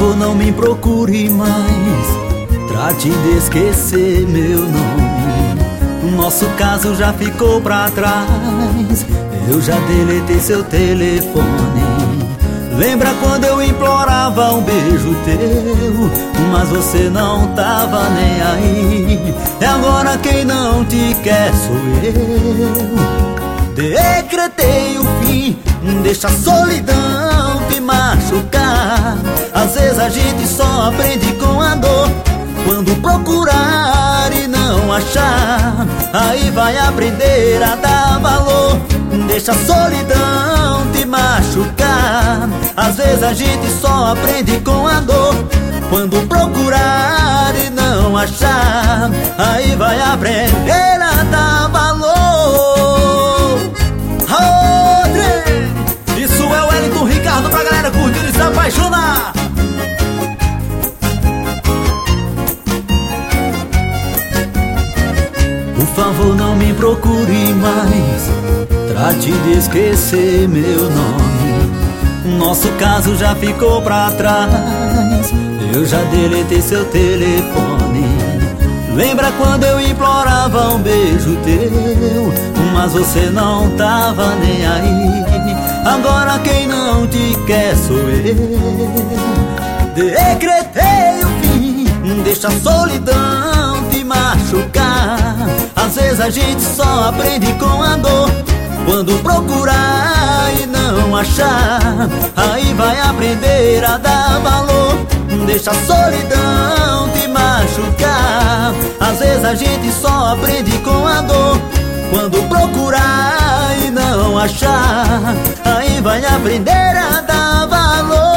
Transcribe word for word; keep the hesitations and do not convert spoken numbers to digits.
favor, não me procure mais, trate de esquecer meu nome. Nosso caso já ficou pra trás, eu já deletei seu telefone. Lembra quando eu implorava um beijo teu, mas você não tava nem aí. E agora quem não te quer sou eu. Decretei o fim, deixa a solidão te machucar. Às vezes a gente só aprende com a dor, quando procurar e não achar, aí vai aprender a dar valor. Deixa a solidão te machucar. Às vezes a gente só aprende com a dor, quando procurar e não achar, aí vai aprender a dar valor. Rodrigo, isso é o Wellington Ricardo pra galera curtir e se apaixonar. Por favor, não me procure mais, trate de esquecer meu nome. Nosso caso já ficou pra trás, eu já deletei seu telefone. Lembra quando eu implorava um beijo teu, mas você não tava nem aí. Agora quem não te quer sou eu. Decretei o fim, deixa a solidão te machucar. Às vezes a gente só aprende com a dor, quando procurar e não achar, aí vai aprender a dar valor. Deixa a solidão te machucar. Às vezes a gente só aprende com a dor, quando procurar e não achar, aí vai aprender a dar valor.